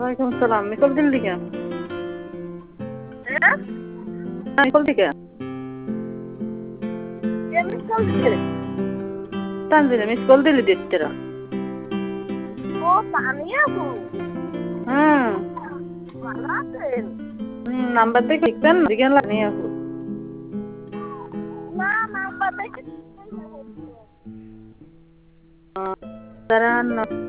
ওয়ালাইকুম সালাম। মিকল দিল্লি কে? হ্যাঁ, মিকল থেকে কে মিস কল দিছে? তানজিনে মিস কল দিলি দিতেরা। ও তানিয়া আপু, হুম ভালো আছেন? নাম্বার দেখে লিখতেন জিজ্ঞান লাগনি আপু। না, নাম্বার দেখে তারা